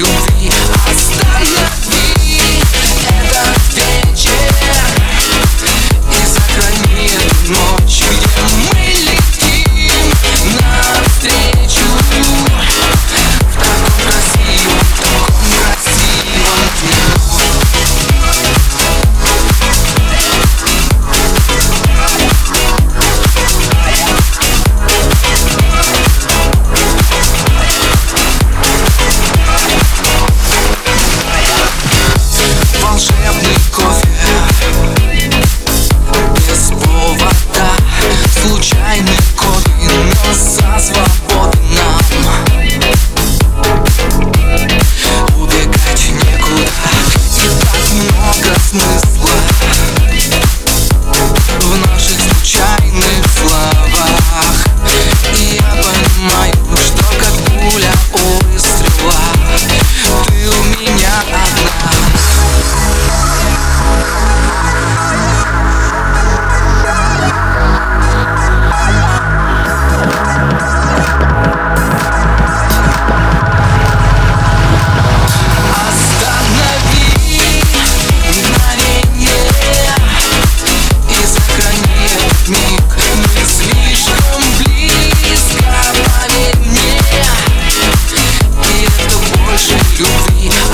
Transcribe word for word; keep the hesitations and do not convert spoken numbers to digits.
любви. Останови этот вечер и сохрани эту ночь, где мы летим навстречу в таком красивом, таком красивом дне. Волшебный кофе без повода, случайные коды, но за свободу нам убегать некуда. И так много смысла в наших случайных словах. И я понимаю, что как пуля у стрела ты у меня одна. Любви.